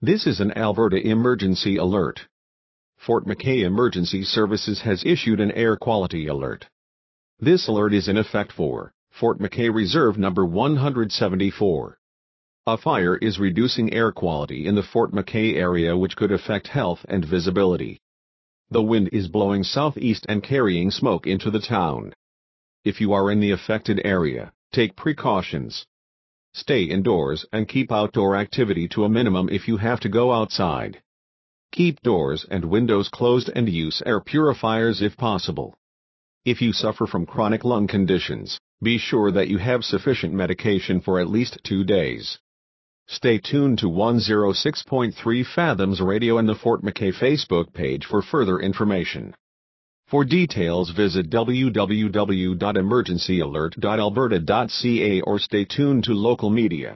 This is an Alberta emergency alert. Fort McKay Emergency Services has issued an air quality alert. This alert is in effect for Fort McKay Reserve Number 174. A fire is reducing air quality in the Fort McKay area, which could affect health and visibility. The wind is blowing southeast and carrying smoke into the town. If you are in the affected area, take precautions. Stay indoors and keep outdoor activity to a minimum if you have to go outside. Keep doors and windows closed and use air purifiers if possible. If you suffer from chronic lung conditions, be sure that you have sufficient medication for at least 2 days. Stay tuned to 106.3 Fathoms Radio and the Fort McKay Facebook page for further information. For details, visit www.emergencyalert.alberta.ca or stay tuned to local media.